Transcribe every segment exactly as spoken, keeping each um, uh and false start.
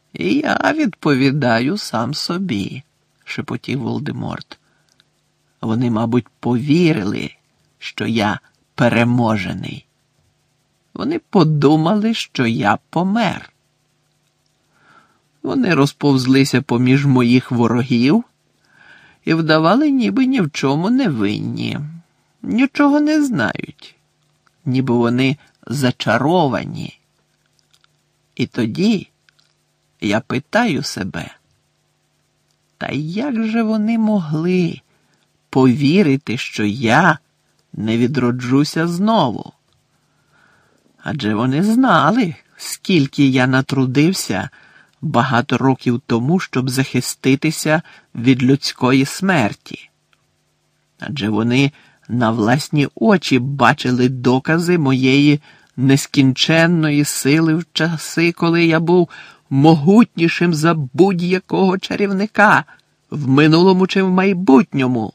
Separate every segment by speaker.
Speaker 1: І я відповідаю сам собі, шепотів Волдеморт. Вони, мабуть, повірили, що я переможений. Вони подумали, що я помер. Вони розповзлися поміж моїх ворогів і вдавали, ніби ні в чому не винні, нічого не знають, ніби вони зачаровані. І тоді я питаю себе, та як же вони могли повірити, що я не відроджуся знову? Адже вони знали, скільки я натрудився багато років тому, щоб захиститися від людської смерті. Адже вони на власні очі бачили докази моєї нескінченної сили в часи, коли я був могутнішим за будь-якого чарівника в минулому чи в майбутньому.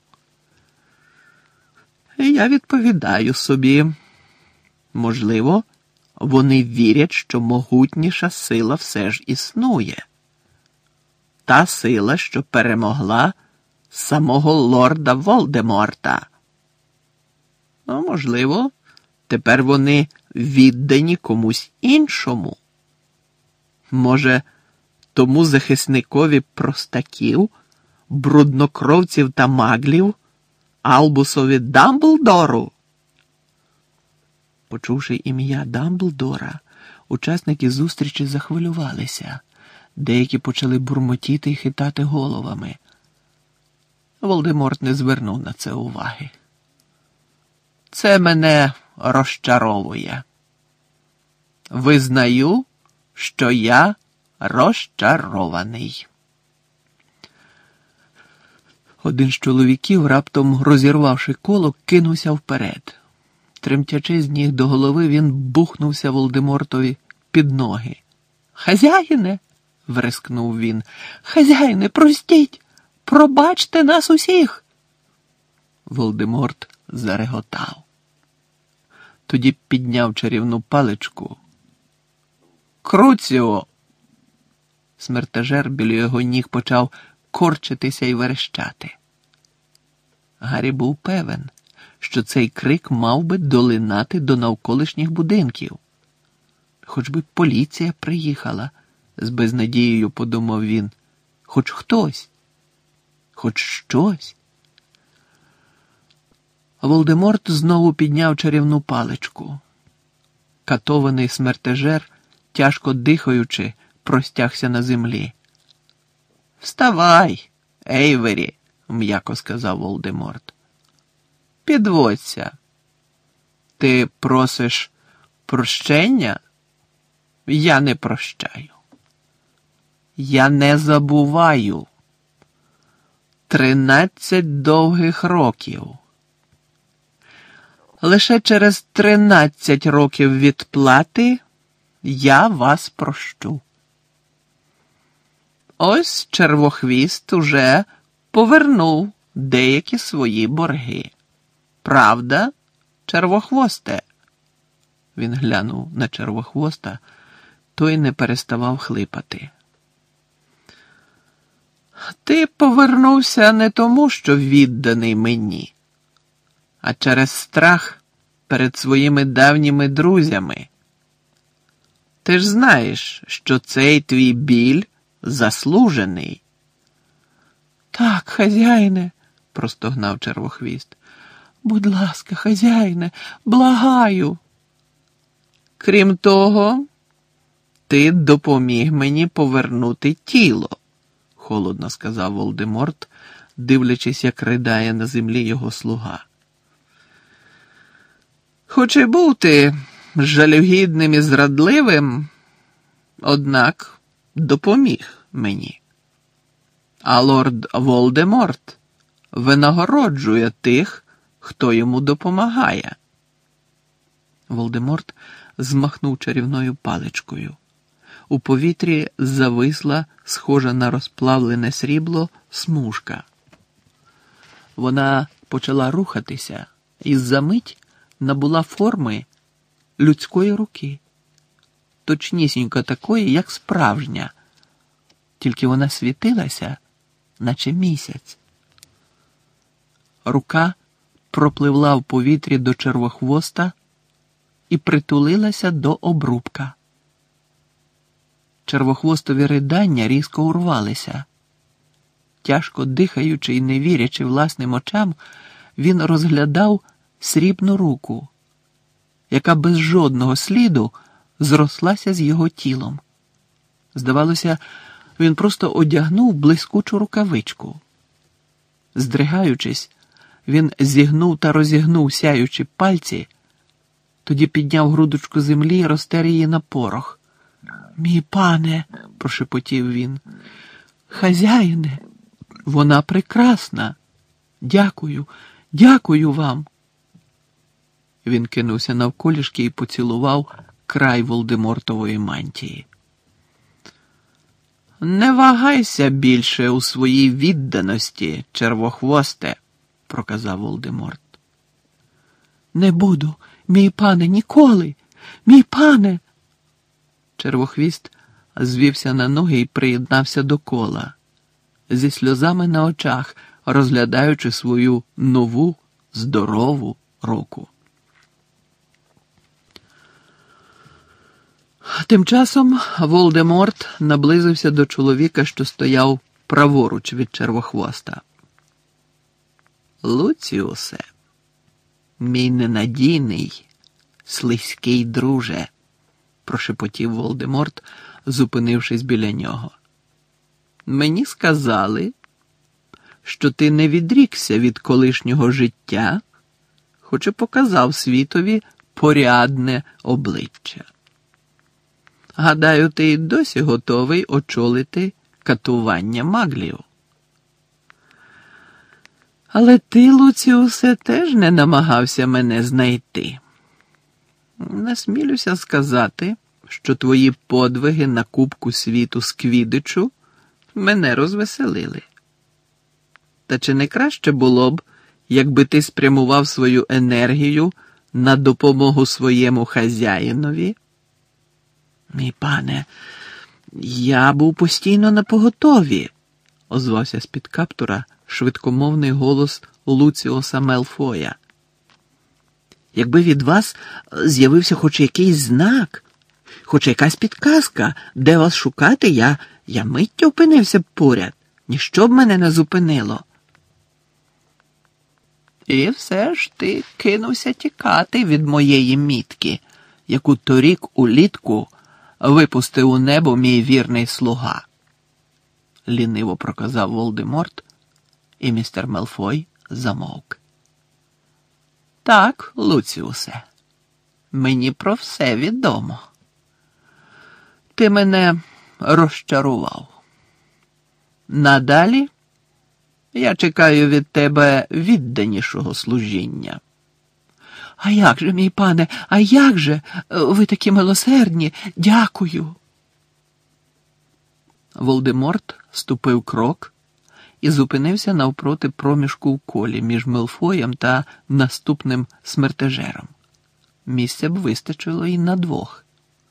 Speaker 1: І я відповідаю собі, можливо, вони вірять, що могутніша сила все ж існує. Та сила, що перемогла самого лорда Волдеморта. Ну, можливо, тепер вони віддані комусь іншому. Може, тому захисникові простаків, бруднокровців та маглів, Албусові Дамблдору? Почувши ім'я Дамблдора, учасники зустрічі захвилювалися. Деякі почали бурмотіти і хитати головами. Волдеморт не звернув на це уваги. Це мене розчаровує. Визнаю, що я розчарований. Один з чоловіків, раптом розірвавши коло, кинувся вперед. Тремтячи з ніг до голови, він бухнувся Волдемортові під ноги. «Хазяїне!» – врискнув він. «Хазяїне, простіть! Пробачте нас усіх!» Волдеморт зареготав. Тоді підняв чарівну паличку. «Круціо!» Смертежер біля його ніг почав корчитися і верещати. Гаррі був певен, що цей крик мав би долинати до навколишніх будинків. Хоч би поліція приїхала, з безнадією подумав він. Хоч хтось, хоч щось. Волдеморт знову підняв чарівну паличку. Катований смертежер, тяжко дихаючи, простягся на землі. «Вставай, Ейвері!» – м'яко сказав Волдеморт. «Підводься. Ти просиш прощення? Я не прощаю. Я не забуваю. Тринадцять довгих років. Лише через тринадцять років відплати я вас прощу. Ось Червохвіст уже повернув деякі свої борги. Правда, Червохвосте?» Він глянув на Червохвоста, той не переставав хлипати. «Ти повернувся не тому, що відданий мені, а через страх перед своїми давніми друзями. Ти ж знаєш, що цей твій біль заслужений». «Так, хазяїне», – простогнав Червохвіст. «Будь ласка, хазяїне, благаю». «Крім того, ти допоміг мені повернути тіло», – холодно сказав Волдеморт, дивлячись, як ридає на землі його слуга. «Хоч і був ти жалюгідним і зрадливим, однак допоміг мені. А лорд Волдеморт винагороджує тих, хто йому допомагає». Волдеморт змахнув чарівною паличкою. У повітрі зависла, схожа на розплавлене срібло, смужка. Вона почала рухатися і за мить набула форми людської руки. Точнісінько такої, як справжня, тільки вона світилася, наче місяць. Рука пропливла в повітрі до червохвоста і притулилася до обрубка. Червохвостові ридання різко урвалися. Тяжко дихаючи і не вірячи власним очам, він розглядав срібну руку, яка без жодного сліду зрослася з його тілом. Здавалося, він просто одягнув блискучу рукавичку. Здригаючись, він зігнув та розігнув сяючі пальці, тоді підняв грудочку землі і розтер її на порох. «Мій пане», – прошепотів він, – «хазяїне, вона прекрасна. Дякую, дякую вам». Він кинувся навколішки і поцілував край Волдемортової мантії. «Не вагайся більше у своїй відданості, червохвосте», – проказав Волдеморт. «Не буду, мій пане, ніколи! Мій пане!» Червохвіст звівся на ноги і приєднався до кола, зі сльозами на очах, розглядаючи свою нову, здорову руку. Тим часом Волдеморт наблизився до чоловіка, що стояв праворуч від червохвоста. «Луціусе, мій ненадійний, слизький друже», – прошепотів Волдеморт, зупинившись біля нього. «Мені сказали, що ти не відрікся від колишнього життя, хоч і показав світові порядне обличчя. Гадаю, ти й досі готовий очолити катування маглів. Але ти, Луціусе, теж не намагався мене знайти. Насмілюся сказати, що твої подвиги на Кубку світу з Квіддичу мене розвеселили. Та чи не краще було б, якби ти спрямував свою енергію на допомогу своєму хазяїнові?» «Мій пане, я був постійно напоготові», – озвався з-під каптура швидкомовний голос Луціуса Мелфоя. «Якби від вас з'явився хоч якийсь знак, хоч якась підказка, де вас шукати, я, я миттю опинився б поряд, ніщо б мене не зупинило». «І все ж ти кинувся тікати від моєї мітки, яку торік улітку випустив у небо мій вірний слуга», – ліниво проказав Волдеморт, і містер Мелфой замовк. «Так, Луціусе, мені про все відомо. Ти мене розчарував. Надалі я чекаю від тебе відданішого служіння». «А як же, мій пане, а як же? Ви такі милосердні. Дякую». Волдеморт ступив крок і зупинився навпроти проміжку в колі між Мелфоєм та наступним смертежером. Місця б вистачило і на двох.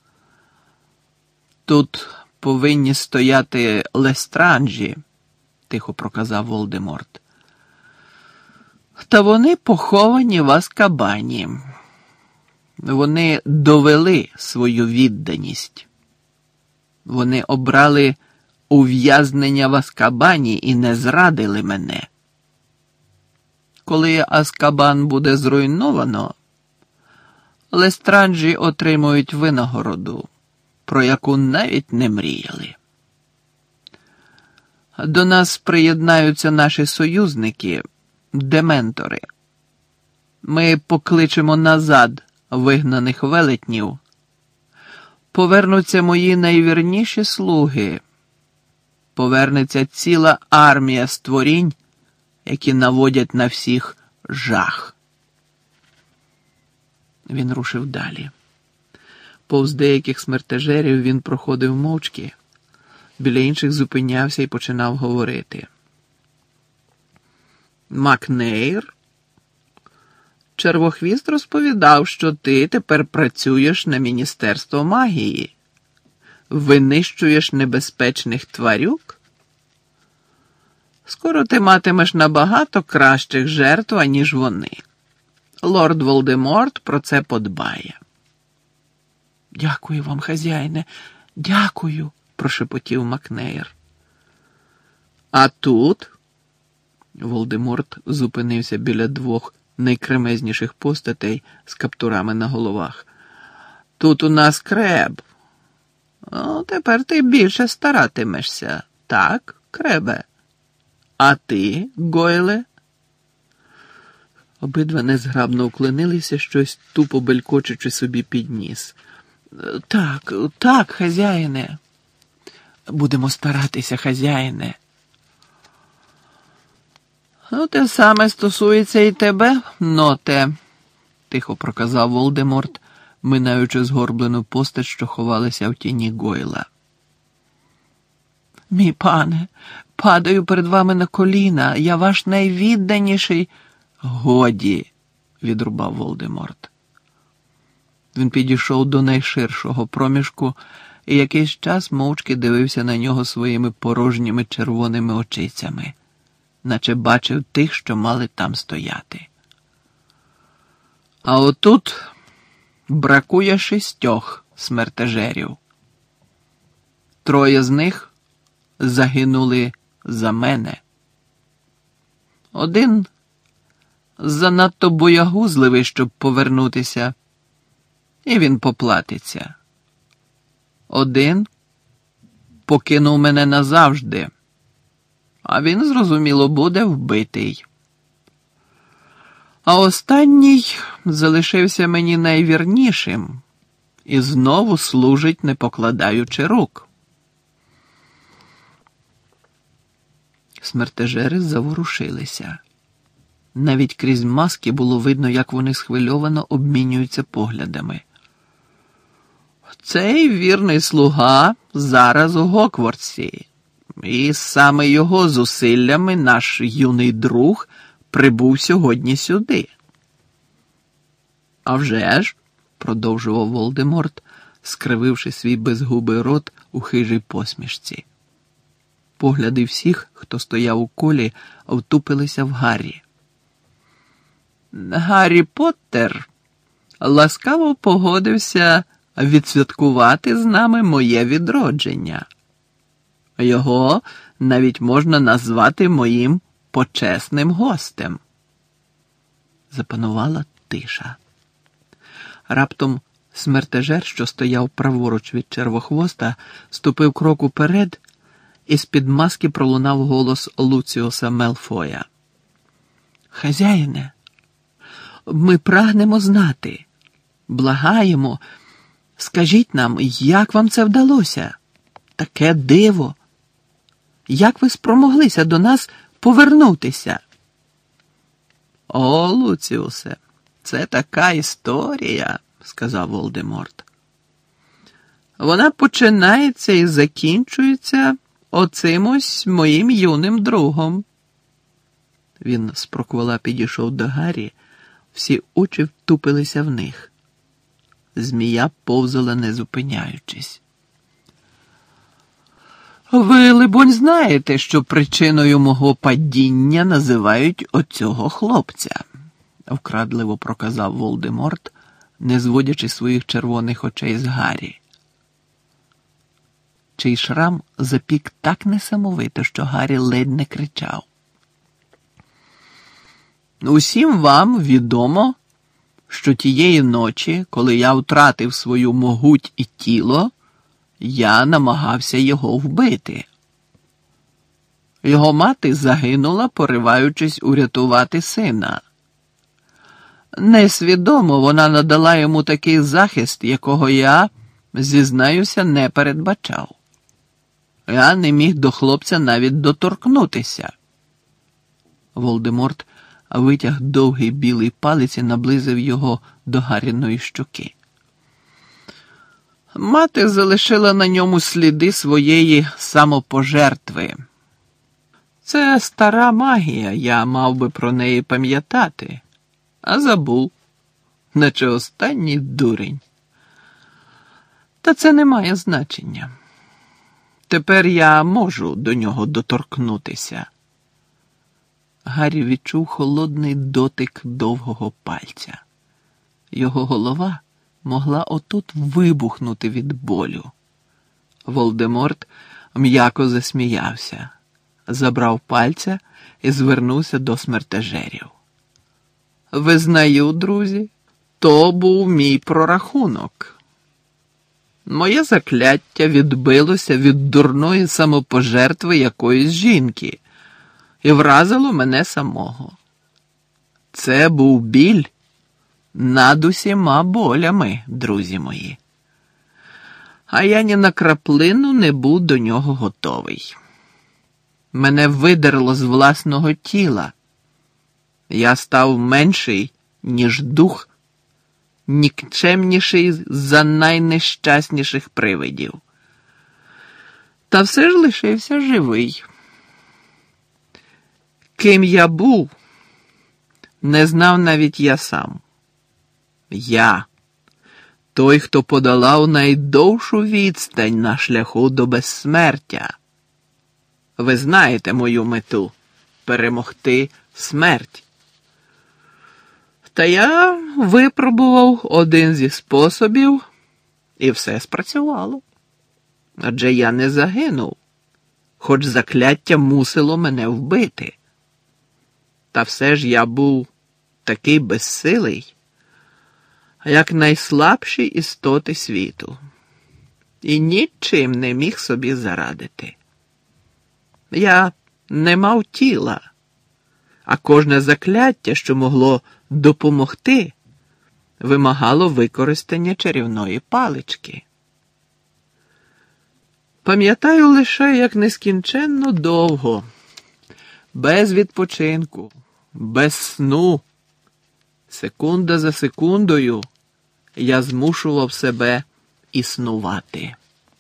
Speaker 1: «Тут повинні стояти Лестранджі», – тихо проказав Волдеморт. «Та вони поховані в Азкабані. Вони довели свою відданість. Вони обрали ув'язнення в Азкабані і не зрадили мене. Коли Азкабан буде зруйновано, Лестранджі отримують винагороду, про яку навіть не мріяли. До нас приєднаються наші союзники, дементори. Ми покличемо назад вигнаних велетнів. Повернуться мої найвірніші слуги. Повернеться ціла армія створінь, які наводять на всіх жах». Він рушив далі. Повз деяких смертежерів він проходив мовчки, біля інших зупинявся і починав говорити. «Макнейр, Червохвіст розповідав, що ти тепер працюєш на Міністерство магії. винищуєш небезпечних тварюк? Скоро ти матимеш набагато кращих жертв, аніж вони. Лорд Волдеморт про це подбає. Дякую вам, хазяїне, дякую, прошепотів Макнеєр. А тут... Волдеморт зупинився біля двох найкремезніших постатей з каптурами на головах. Тут у нас Креб. О, тепер ти більше старатимешся. Так, Кребе? А ти, Гойле? Обидва незграбно уклонилися, щось тупо белькочучи собі під ніс. Так, так, хазяїне. Будемо старатися, хазяїне. Ну, те саме стосується і тебе, ноте, тихо проказав Волдеморт, минаючи згорблену постать, що ховалася в тіні Гойла. Мій пане, падаю перед вами на коліна, я ваш найвідданіший... Годі, відрубав Волдеморт. Він підійшов до найширшого проміжку і якийсь час мовчки дивився на нього своїми порожніми червоними очицями, наче бачив тих, що мали там стояти. А отут бракує шістьох смертежерів. Троє з них загинули за мене. Один занадто боягузливий, щоб повернутися, і він поплатиться. Один покинув мене назавжди, а він, зрозуміло, буде вбитий. А останній залишився мені найвірнішим і знову служить, не покладаючи рук. Смертежери заворушилися. Навіть крізь маски було видно, як вони схвильовано обмінюються поглядами. Цей вірний слуга зараз у Гоквортсі, і саме його зусиллями наш юний друг прибув сьогодні сюди. «А вже ж», – продовжував Волдеморт, скрививши свій безгубий рот у хижій посмішці. Погляди всіх, хто стояв у колі, втупилися в Гаррі. Гаррі Поттер ласкаво погодився відсвяткувати з нами моє відродження. Його навіть можна назвати моїм почесним гостем. Запанувала тиша. Раптом смертежер, що стояв праворуч від червохвоста, ступив крок уперед, і з-під маски пролунав голос Луціуса Мелфоя. «Хазяїне, ми прагнемо знати, благаємо, скажіть нам, як вам це вдалося? Таке диво! Як ви спромоглися до нас повернутися?» «О, Луціусе, це така історія», – сказав Волдеморт. «Вона починається і закінчується оцим ось моїм юним другом». Він спроквола підійшов до Гаррі, всі очі втупилися в них. Змія повзала, не зупиняючись. «Ви, либонь, знаєте, що причиною мого падіння називають оцього хлопця», – вкрадливо проказав Волдеморт, не зводячи своїх червоних очей з Гаррі. Чий шрам запік так несамовито, що Гаррі ледь не кричав. «Усім вам відомо, що тієї ночі, коли я втратив свою могуть і тіло, я намагався його вбити. Його мати загинула, пориваючись урятувати сина. Несвідомо вона надала йому такий захист, якого я, зізнаюся, не передбачав. Я не міг до хлопця навіть доторкнутися». Волдеморт витяг довгий білий палець і наблизив його до Гарріної щоки. Мати залишила на ньому сліди своєї самопожертви. Це стара магія, я мав би про неї пам'ятати, а забув, наче останній дурень. Та це не має значення. Тепер я можу до нього доторкнутися. Гаррі відчув холодний дотик довгого пальця. Його голова могла отут вибухнути від болю. Волдеморт м'яко засміявся, забрав пальця і звернувся до смертежерів. Визнаю, друзі, то був мій прорахунок. Моє закляття відбилося від дурної самопожертви якоїсь жінки і вразило мене самого. Це був біль над усіма болями, друзі мої. А я ні на краплину не був до нього готовий. Мене видерло з власного тіла. Я став менший, ніж дух, нікчемніший за найнещасніших привидів. Та все ж лишився живий. Ким я був, не знав навіть я сам. Я – той, хто подолав найдовшу відстань на шляху до безсмертя. Ви знаєте мою мету – перемогти смерть. Та я випробував один зі способів, і все спрацювало. Адже я не загинув, хоч закляття мусило мене вбити. Та все ж я був такий безсилий, як найслабші істоти світу, і нічим не міг собі зарадити. Я не мав тіла, а кожне закляття, що могло допомогти, вимагало використання чарівної палички. Пам'ятаю лише, як нескінченно довго, без відпочинку, без сну, секунда за секундою я змушував себе існувати.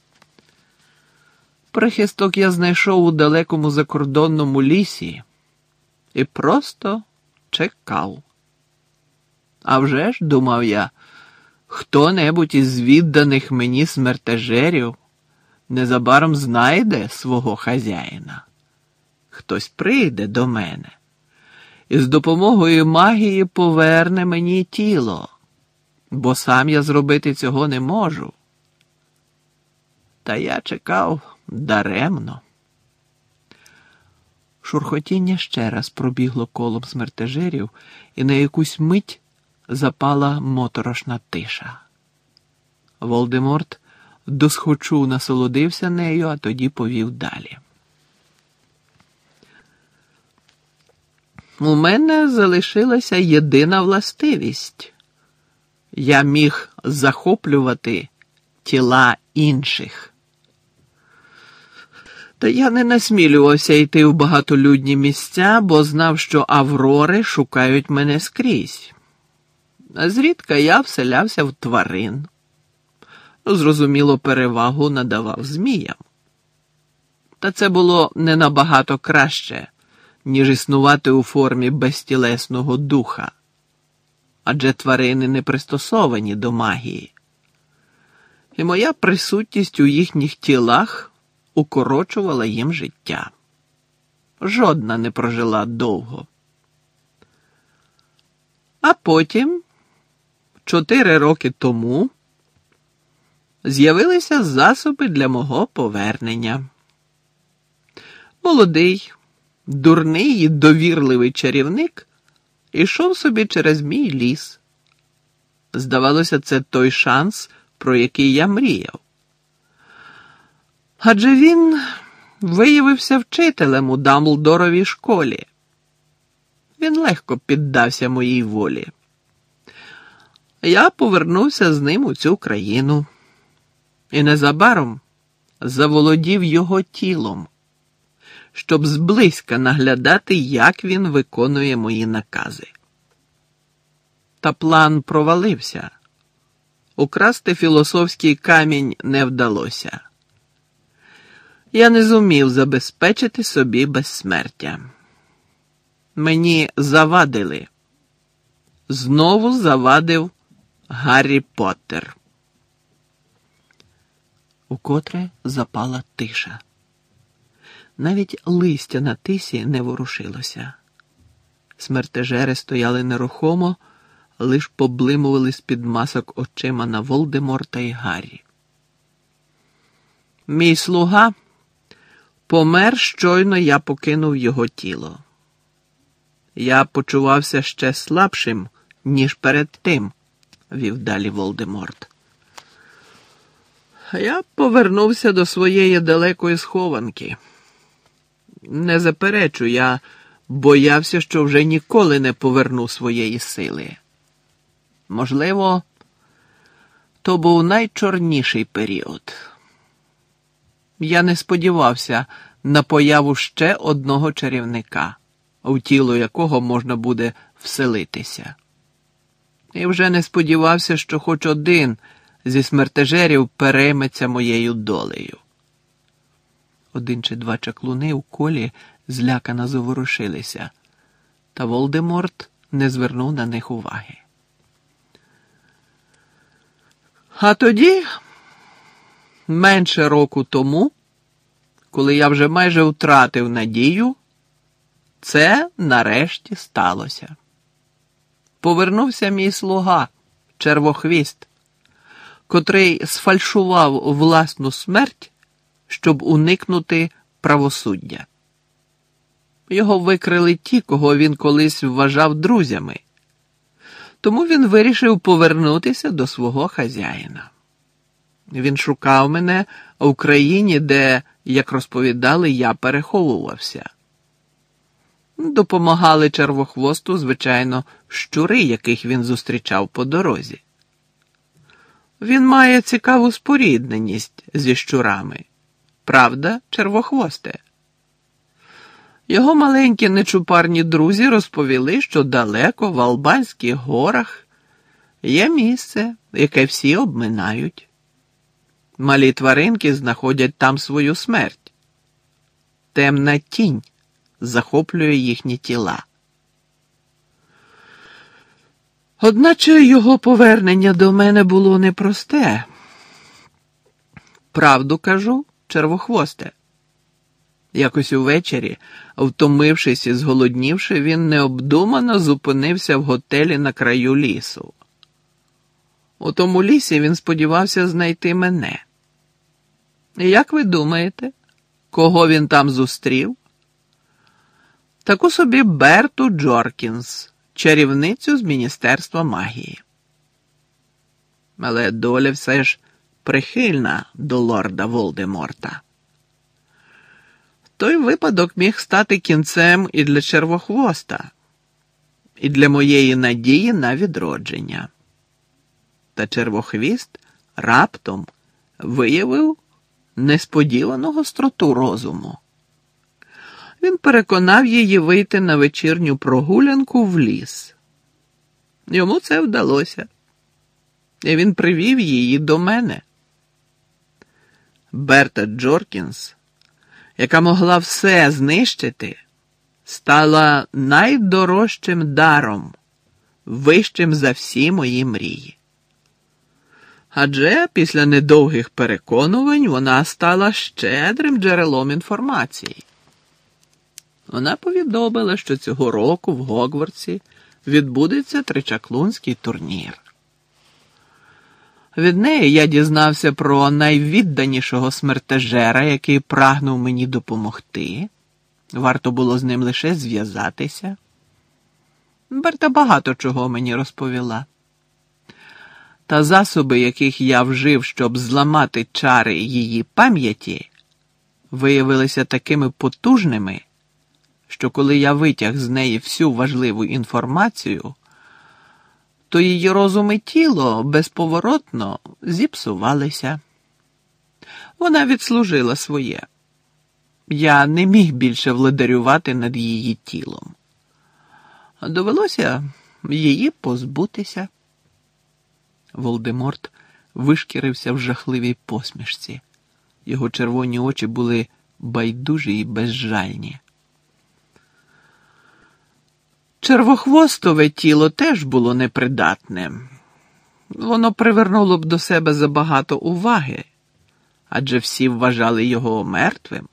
Speaker 1: Прихисток я знайшов у далекому закордонному лісі і просто чекав. А вже ж, думав я, хто-небудь із відданих мені смертежерів незабаром знайде свого хазяїна. Хтось прийде до мене і з допомогою магії поверне мені тіло, бо сам я зробити цього не можу. Та я чекав даремно. Шурхотіння ще раз пробігло колом смертежерів, і на якусь мить запала моторошна тиша. Волдеморт досхочу насолодився нею, а тоді повів далі. У мене залишилася єдина властивість. Я міг захоплювати тіла інших. Та я не насмілювався йти в багатолюдні місця, бо знав, що аврори шукають мене скрізь. Зрідка я вселявся в тварин. Зрозуміло, перевагу надавав зміям. Та це було не набагато краще, ніж існувати у формі безтілесного духа. Адже тварини не пристосовані до магії. І моя присутність у їхніх тілах укорочувала їм життя. Жодна не прожила довго. А потім, чотири роки тому, з'явилися засоби для мого повернення. Молодий, дурний і довірливий чарівник ішов собі через мій ліс. Здавалося, це той шанс, про який я мріяв. Адже він виявився вчителем у Дамблдоровій школі. Він легко піддався моїй волі. Я повернувся з ним у цю країну. І незабаром заволодів його тілом, щоб зблизька наглядати, як він виконує мої накази. Та план провалився. Украсти філософський камінь не вдалося. Я не зумів забезпечити собі безсмертя. Мені завадили. Знову завадив Гаррі Поттер. Укотре запала тиша. Навіть листя на тисі не ворушилося. Смертежери стояли нерухомо, лиш поблимували з-під масок очима на Волдеморта і Гаррі. «Мій слуга помер, щойно я покинув його тіло. Я почувався ще слабшим, ніж перед тим», – вів далі Волдеморт. «Я повернувся до своєї далекої схованки. Не заперечу, я боявся, що вже ніколи не поверну своєї сили. Можливо, то був найчорніший період. Я не сподівався на появу ще одного чарівника, у тіло якого можна буде вселитися. І вже не сподівався, що хоч один зі смертежерів перейметься моєю долею». Один чи два чаклуни у колі злякано заворушилися, та Волдеморт не звернув на них уваги. «А тоді, менше року тому, коли я вже майже втратив надію, це нарешті сталося. Повернувся мій слуга, Червохвіст, котрий сфальшував власну смерть, щоб уникнути правосуддя. Його викрили ті, кого він колись вважав друзями. Тому він вирішив повернутися до свого хазяїна. Він шукав мене в країні, де, як розповідали, я переховувався. Допомагали Червохвосту, звичайно, щури, яких він зустрічав по дорозі. Він має цікаву спорідненість зі щурами. Правда, Червохвосте? Його маленькі нечупарні друзі розповіли, що далеко в Албанських горах є місце, яке всі обминають. Малі тваринки знаходять там свою смерть. Темна тінь захоплює їхні тіла. Одначе його повернення до мене було непросте. Правду кажу, Червохвосте. Якось увечері, втомившись і зголоднівши, він необдумано зупинився в готелі на краю лісу. У тому лісі він сподівався знайти мене. І як ви думаєте, кого він там зустрів? Таку собі Берту Джоркінс, чарівницю з Міністерства магії. Але доля все ж прихильна до лорда Волдеморта. Той випадок міг стати кінцем і для Червохвоста, і для моєї надії на відродження. Та Червохвіст раптом виявив несподівану гостроту розуму. Він переконав її вийти на вечірню прогулянку в ліс. Йому це вдалося. І він привів її до мене. Берта Джоркінс, яка могла все знищити, стала найдорожчим даром, вищим за всі мої мрії. Адже після недовгих переконувань вона стала щедрим джерелом інформації. Вона повідомила, що цього року в Гогвартсі відбудеться тричаклунський турнір. Від неї я дізнався про найвідданішого смертежера, який прагнув мені допомогти. Варто було з ним лише зв'язатися. Берта багато чого мені розповіла. Та засоби, яких я вжив, щоб зламати чари її пам'яті, виявилися такими потужними, що коли я витяг з неї всю важливу інформацію, то її розум і тіло безповоротно зіпсувалися. Вона відслужила своє. Я не міг більше владарювати над її тілом. Довелося її позбутися. Волдеморт вишкірився в жахливій посмішці. Його червоні очі були байдужі і безжальні. Червохвостове тіло теж було непридатним. Воно привернуло б до себе забагато уваги, адже всі вважали його мертвим.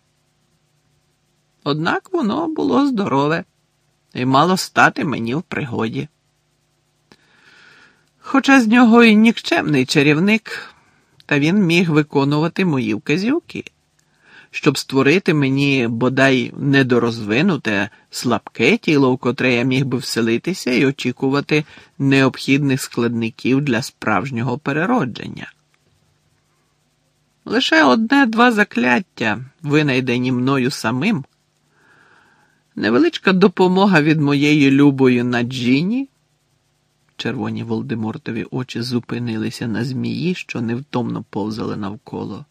Speaker 1: Однак воно було здорове і мало стати мені в пригоді. Хоча з нього і нікчемний чарівник, та він міг виконувати мої вказівки, щоб створити мені бодай недорозвинуте, слабке тіло, в котре я міг би вселитися і очікувати необхідних складників для справжнього переродження. Лише одне-два закляття, винайдені мною самим, невеличка допомога від моєї любої Наджіні. Червоні Волдемортові очі зупинилися на змії, що невтомно повзали навколо.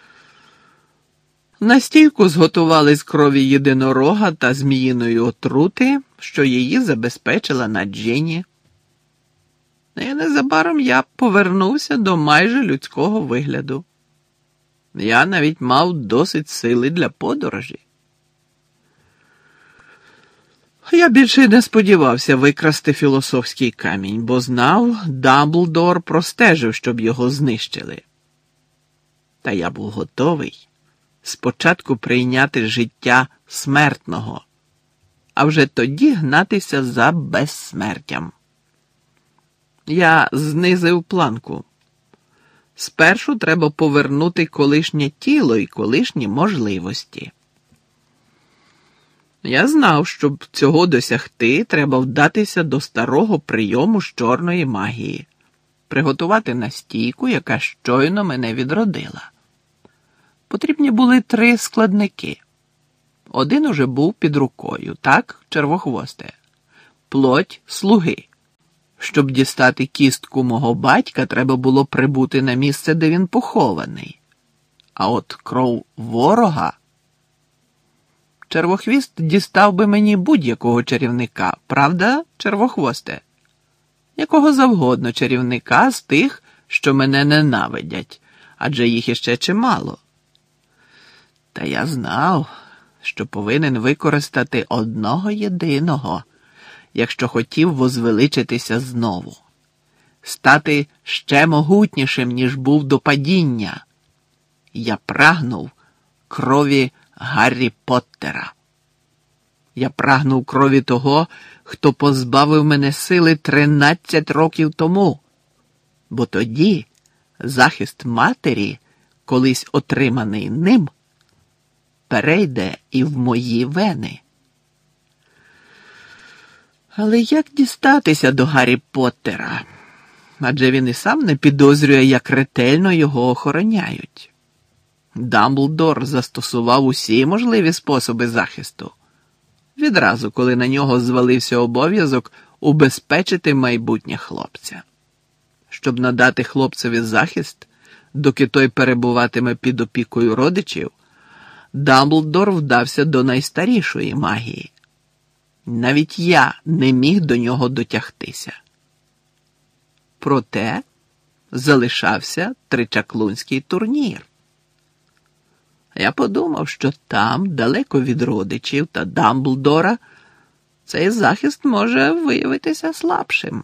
Speaker 1: Настійку зготували з крові єдинорога та зміїної отрути, що її забезпечила Наджіні. І незабаром я повернувся до майже людського вигляду. Я навіть мав досить сили для подорожі. Я більше й не сподівався викрасти філософський камінь, бо знав, Дамблдор простежив, щоб його знищили. Та я був готовий спочатку прийняти життя смертного, а вже тоді гнатися за безсмертям. Я знизив планку. Спершу треба повернути колишнє тіло і колишні можливості. Я знав, щоб цього досягти, треба вдатися до старого прийому з чорної магії, приготувати настійку, яка щойно мене відродила. Потрібні були три складники. Один уже був під рукою, так, червохвосте? Плоть слуги. Щоб дістати кістку мого батька, треба було прибути на місце, де він похований. А от кров ворога... Червохвіст дістав би мені будь-якого чарівника, правда, червохвосте? Якого завгодно чарівника з тих, що мене ненавидять, адже їх іще чимало. Та я знав, що повинен використати одного єдиного, якщо хотів возвеличитися знову, стати ще могутнішим, ніж був до падіння. Я прагнув крові Гаррі Поттера. Я прагнув крові того, хто позбавив мене сили тринадцять років тому, бо тоді захист матері, колись отриманий ним, перейде і в мої вени. Але як дістатися до Гаррі Поттера? Адже він і сам не підозрює, як ретельно його охороняють. Дамблдор застосував усі можливі способи захисту. Відразу, коли на нього звалився обов'язок убезпечити майбутнє хлопця. Щоб надати хлопцеві захист, доки той перебуватиме під опікою родичів, Дамблдор вдався до найстарішої магії. Навіть я не міг до нього дотягтися. Проте залишався тричаклунський турнір. Я подумав, що там, далеко від родичів та Дамблдора, цей захист може виявитися слабшим.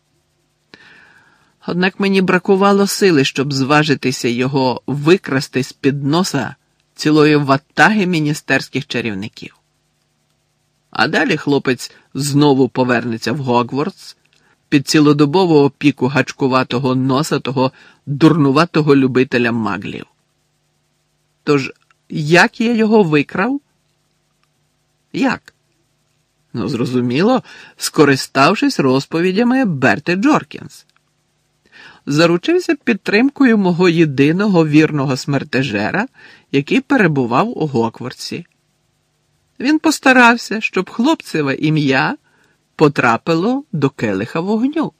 Speaker 1: Однак мені бракувало сили, щоб зважитися його викрасти з-під носа цілої ватаги міністерських чарівників. А далі хлопець знову повернеться в Гогвартс під цілодобову опіку гачкуватого носатого, дурнуватого любителя маглів. Тож, як я його викрав? Як? Ну, зрозуміло, скориставшись розповідями Берти Джоркінс. Заручився підтримкою мого єдиного вірного смертежера, який перебував у Гогвартсі. Він постарався, щоб хлопцеве ім'я потрапило до келиха вогню.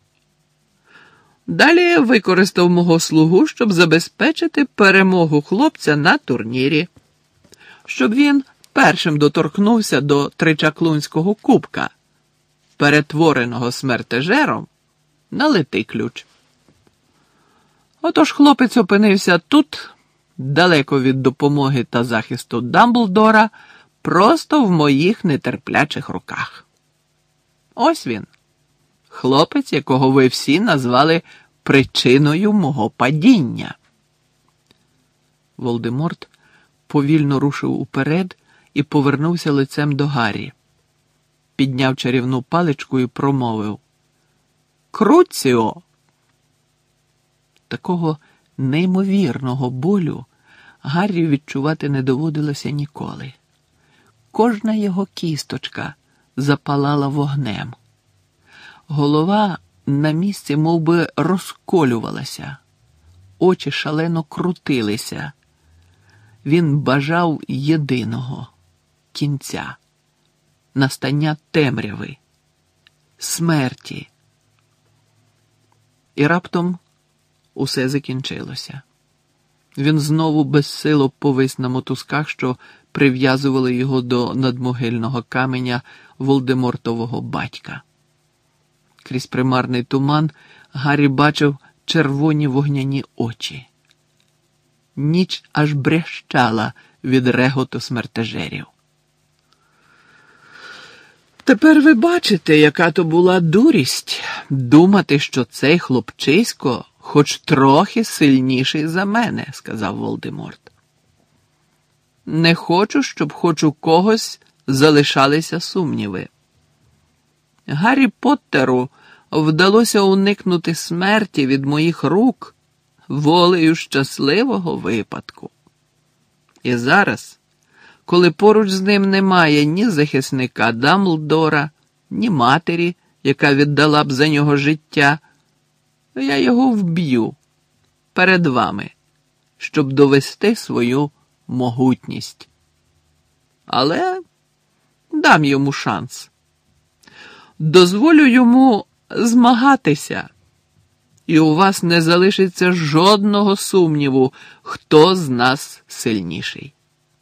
Speaker 1: Далі використав мого слугу, щоб забезпечити перемогу хлопця на турнірі, щоб він першим доторкнувся до тричаклунського кубка, перетвореного смертежером на литий ключ. Отож хлопець опинився тут, далеко від допомоги та захисту Дамблдора, просто в моїх нетерплячих руках. Ось він, хлопець, якого ви всі назвали причиною мого падіння. Волдеморт повільно рушив уперед і повернувся лицем до Гаррі. Підняв чарівну паличку і промовив: «Круціо!» Такого неймовірного болю Гаррі відчувати не доводилося ніколи. Кожна його кісточка запалала вогнем. Голова на місці мов би розколювалася, очі шалено крутилися. Він бажав єдиного – кінця, настання темряви, смерті. І раптом усе закінчилося. Він знову безсило повис на мотузках, що прив'язували його до надмогильного каменя Волдемортового батька. Крізь примарний туман Гаррі бачив червоні вогняні очі. Ніч аж брящала від реготу смертежерів. «Тепер ви бачите, яка то була дурість думати, що цей хлопчисько хоч трохи сильніший за мене», – сказав Волдеморт. «Не хочу, щоб хоч у когось залишалися сумніви. Гаррі Поттеру вдалося уникнути смерті від моїх рук волею щасливого випадку. І зараз, коли поруч з ним немає ні захисника Дамблдора, ні матері, яка віддала б за нього життя, я його вб'ю перед вами, щоб довести свою могутність. Але дам йому шанс. Дозволю йому змагатися, і у вас не залишиться жодного сумніву, хто з нас сильніший».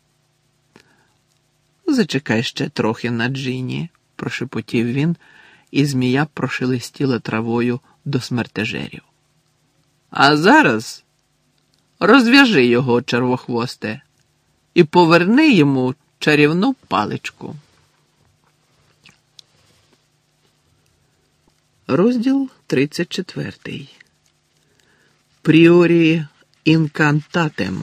Speaker 1: «Зачекай ще трохи на Джині», – прошепотів він, і змія прошелестіла травою до смертежерів. «А зараз розв'яжи його, червохвосте, і поверни йому чарівну паличку». Розділ тридцять четвертий. Пріорі інкантатем.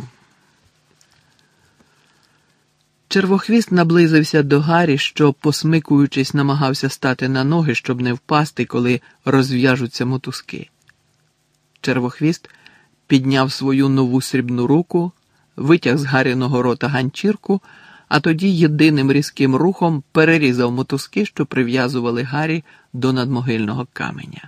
Speaker 1: Червохвіст наблизився до Гаррі, що, посмикуючись, намагався стати на ноги, щоб не впасти, коли розв'яжуться мотузки. Червохвіст підняв свою нову срібну руку, витяг з Гарріного рота ганчірку, а тоді єдиним різким рухом перерізав мотузки, що прив'язували Гаррі до надмогильного каменя.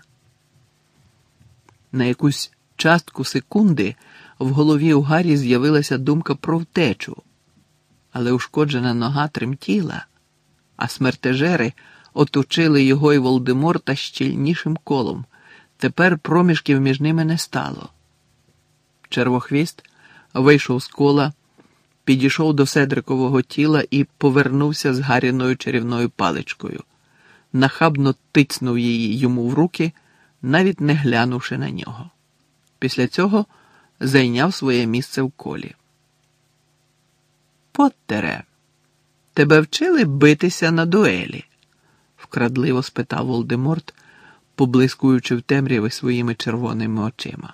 Speaker 1: На якусь частку секунди в голові у Гаррі з'явилася думка про втечу, але ушкоджена нога тремтіла, а смертежери оточили його і Волдеморта щільнішим колом. Тепер проміжків між ними не стало. Червохвіст вийшов з кола, підійшов до Седрикового тіла і повернувся з Гарріною чарівною паличкою. Нахабно тицнув її йому в руки, навіть не глянувши на нього. Після цього зайняв своє місце в колі. «Поттере, тебе вчили битися на дуелі?» – вкрадливо спитав Волдеморт, поблискуючи в темряві своїми червоними очима.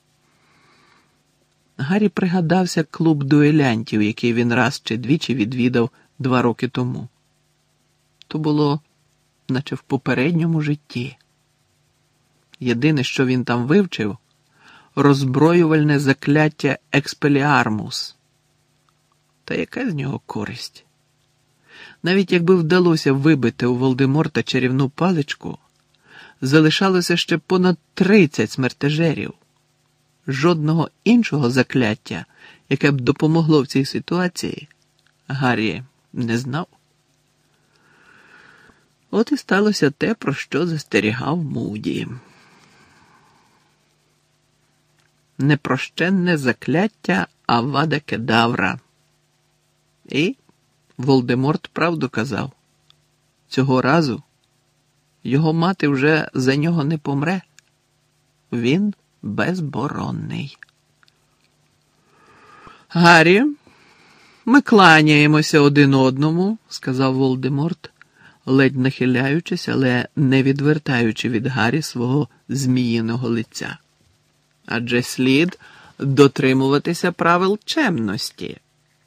Speaker 1: Гаррі пригадався клуб дуелянтів, який він раз чи двічі відвідав два роки тому. То було, наче в попередньому житті. Єдине, що він там вивчив – роззброювальне закляття Експеліармус. Та яка з нього користь? Навіть якби вдалося вибити у Волдеморта чарівну паличку, залишалося ще понад тридцять смертежерів. Жодного іншого закляття, яке б допомогло в цій ситуації, Гаррі не знав. От і сталося те, про що застерігав Муді. Непрощенне закляття Авада Кедавра. І Волдеморт правду казав. Цього разу його мати вже за нього не помре. Він безборонний. «Гаррі, ми кланяємося один одному», – сказав Волдеморт, ледь нахиляючись, але не відвертаючи від Гаррі свого зміїного лиця. «Адже слід дотримуватися правил чемності.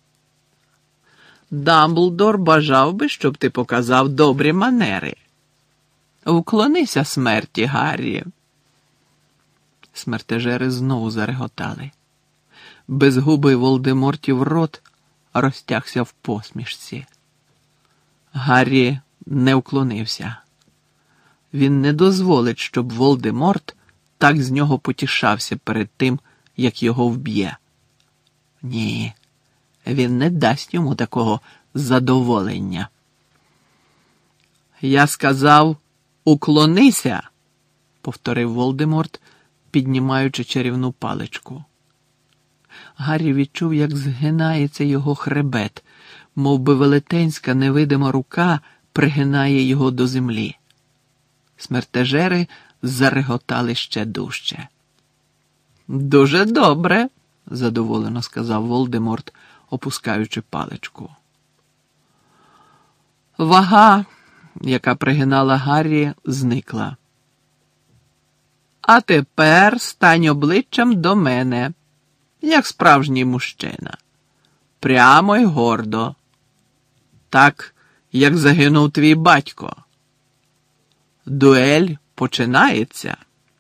Speaker 1: Дамблдор бажав би, щоб ти показав добрі манери. Вклонися смерті, Гаррі. Смертежери знову зареготали. Безгубий Волдемортів рот розтягся в посмішці. Гаррі не вклонився. Він не дозволить, щоб Волдеморт так з нього потішався перед тим, як його вб'є. Ні, він не дасть йому такого задоволення. «Я сказав, уклонися», – повторив Волдеморт, піднімаючи чарівну паличку. Гаррі відчув, як згинається його хребет, мов би велетенська невидима рука пригинає його до землі. Смертежери зареготали ще дужче. «Дуже добре», – задоволено сказав Волдеморт, опускаючи паличку. Вага, яка пригинала Гаррі, зникла. «А тепер стань обличчям до мене, як справжній мужчина. Прямо й гордо. Так, як загинув твій батько. Дуель починається».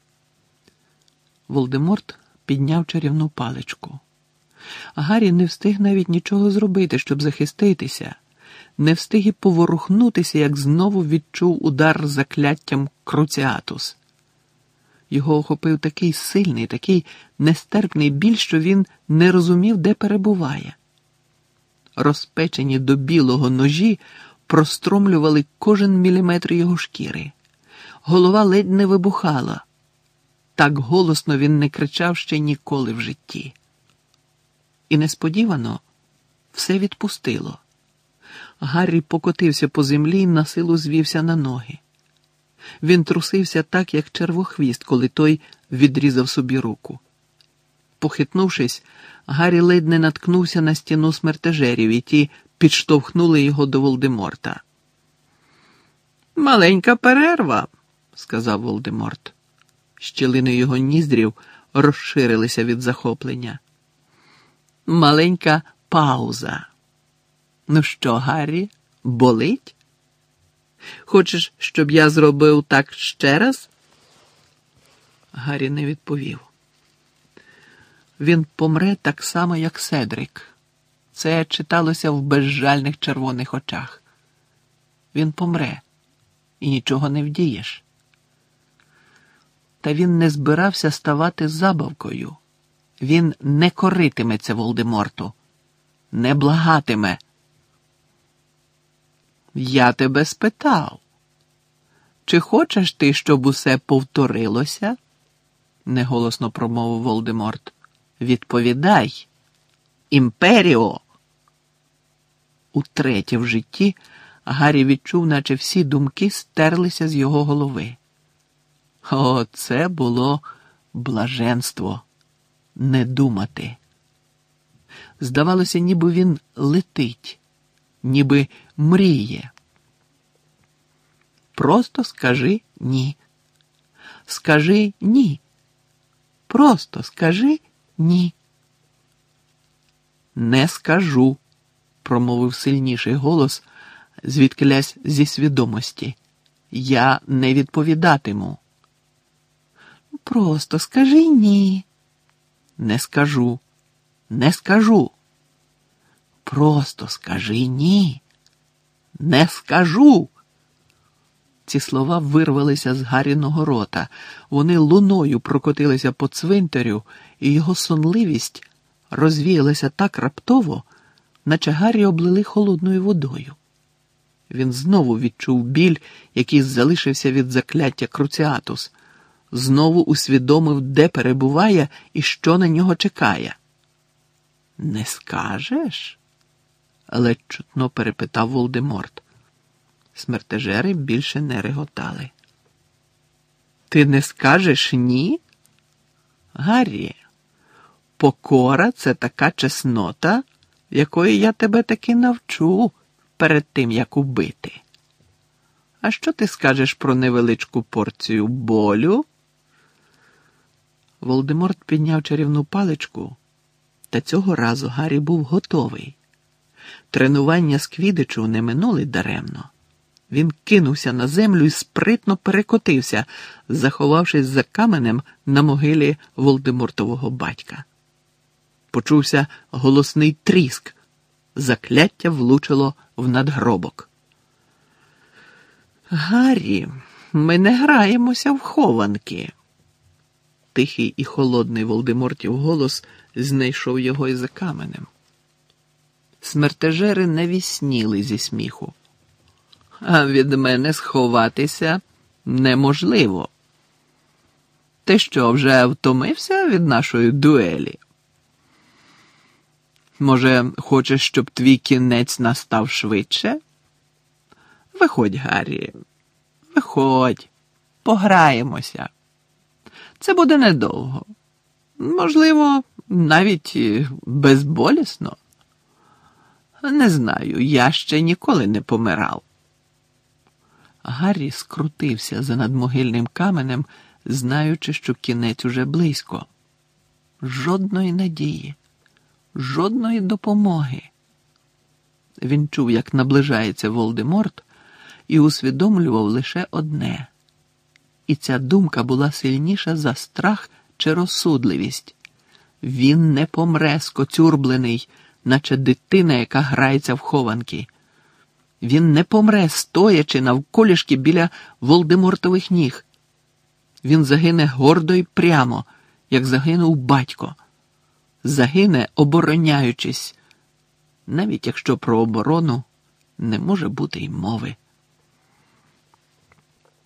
Speaker 1: Волдеморт підняв чарівну паличку. Гаррі не встиг навіть нічого зробити, щоб захиститися. Не встиг і поворухнутися, як знову відчув удар закляттям Круціатус. Його охопив такий сильний, такий нестерпний біль, що він не розумів, де перебуває. Розпечені до білого ножі простромлювали кожен міліметр його шкіри. Голова ледь не вибухала. Так голосно він не кричав ще ніколи в житті. І несподівано все відпустило. Гаррі покотився по землі і насилу звівся на ноги. Він трусився так, як червохвіст, коли той відрізав собі руку. Похитнувшись, Гаррі ледь не наткнувся на стіну смертежерів, і ті підштовхнули його до Волдеморта. «Маленька перерва», – сказав Волдеморт. Щілини його ніздрів розширилися від захоплення. «Маленька пауза. Ну що, Гаррі, болить? Хочеш, щоб я зробив так ще раз?» Гаррі не відповів. Він помре так само, як Седрик. Це читалося в безжальних червоних очах. Він помре, і нічого не вдієш. Та він не збирався ставати забавкою. Він не коритиметься Волдеморту, не благатиме. «Я тебе спитав, чи хочеш ти, щоб усе повторилося?» – неголосно промовив Волдеморт. «Відповідай, імперіо!» Утретє в житті Гаррі відчув, наче всі думки стерлися з його голови. О, це було блаженство – не думати. Здавалося, ніби він летить, ніби мріє. Просто скажи «ні». Скажи «ні». Просто скажи «ні». «Не скажу», – промовив сильніший голос, звідкилясь зі свідомості. «Я не відповідатиму». «Просто скажи «ні». «Не скажу». «Не скажу». «Просто скажи «ні». «Не скажу». Ці слова вирвалися з Гарріного рота. Вони луною прокотилися по цвинтарю, і його сонливість розвіялася так раптово, наче Гаррі облили холодною водою. Він знову відчув біль, який залишився від закляття Круціатус, знову усвідомив, де перебуває і що на нього чекає. «Не скажеш?» – ледь чутно перепитав Волдеморт. Смертежери більше не реготали. «Ти не скажеш ні?» «Гаррі, покора – це така чеснота, якої я тебе таки навчу перед тим, як убити. А що ти скажеш про невеличку порцію болю?» Волдеморт підняв чарівну паличку, та цього разу Гаррі був готовий. Тренування з квіддичу не минули даремно. Він кинувся на землю і спритно перекотився, заховавшись за каменем на могилі Волдемортового батька. Почувся голосний тріск. Закляття влучило в надгробок. «Гаррі, ми не граємося в хованки!» Тихий і холодний Волдемортів голос знайшов його і за каменем. Смертежери не вісніли зі сміху. «А від мене сховатися неможливо. Ти що, вже втомився від нашої дуелі? Може, хочеш, щоб твій кінець настав швидше? Виходь, Гаррі, виходь, пограємося. Це буде недовго. Можливо, навіть безболісно. Не знаю, я ще ніколи не помирав». Гаррі скрутився за надмогильним каменем, знаючи, що кінець уже близько. Жодної надії, жодної допомоги. Він чув, як наближається Волдеморт, і усвідомлював лише одне. І ця думка була сильніша за страх чи розсудливість. Він не помре, скоцюрблений, наче дитина, яка грається в хованки. Він не помре, стоячи навколішки біля Волдемортових ніг. Він загине гордо й прямо, як загинув батько. Загине, обороняючись, навіть якщо про оборону не може бути й мови.